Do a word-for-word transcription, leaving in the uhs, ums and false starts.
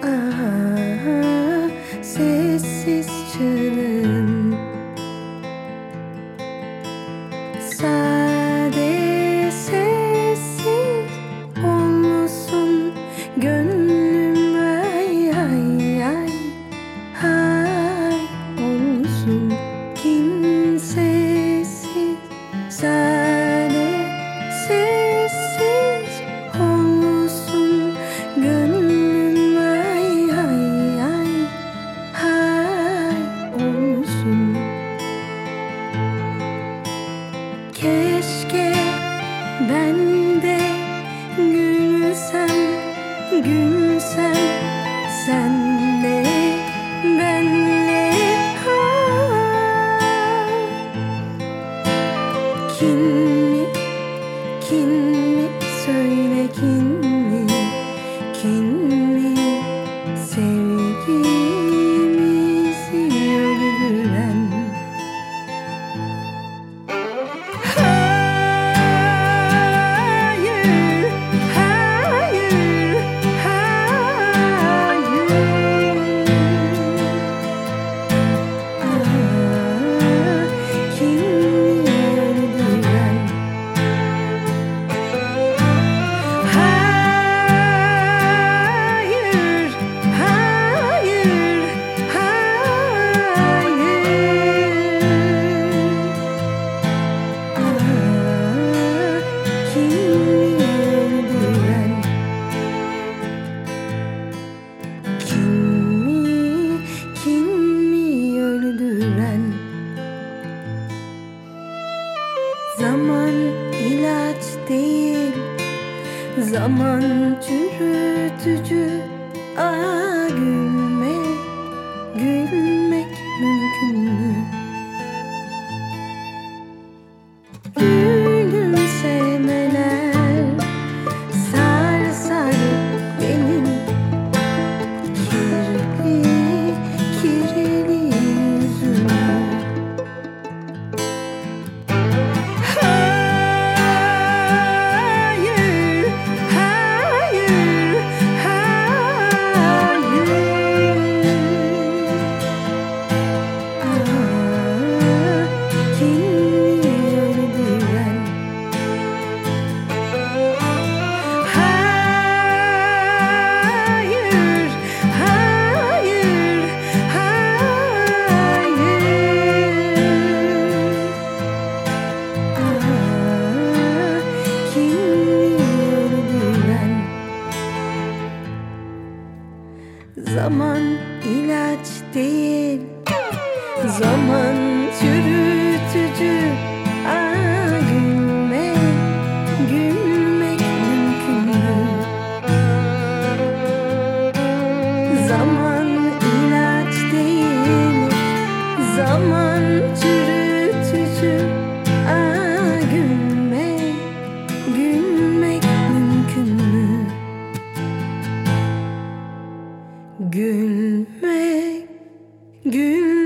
Ah, sessiz çığlığın, sade sessiz olmuşsun gönlüm, ay ay ay ay olsun kimsesiz, sade sessiz olmuşsun gönlüm, ay ay ay ay olsun. Keşke ben de gülsem, gülsem senle, benle. Ah, kin mi, kin mi, söyle kin mi, kin mi, sevgimizi öldüren. Hayır, hayır, hayır. Ah, kim mi öldüren? Hayır, hayır, hayır. Ah, kim mi öldüren? Kim mi, kim mi öldüren? Zaman ilaç değil, zaman çürütücü. Ah, gülmek, gülmek mümkün mü? Gülümsemeler sar sar benim kirli, kirli yüzümü. Hayır, hayır, hayır. Ah, kim mi öldüren? Hayır, hayır, hayır. Ah, kim mi öldüren? Zaman ilaç değil, zaman çürütücü. Ah, gülmek, gülmek mümkün mü? Zaman ilaç değil, zaman çürütücü. Ah, gülmek, gülmek mümkün mü? Gülmek, gülmek.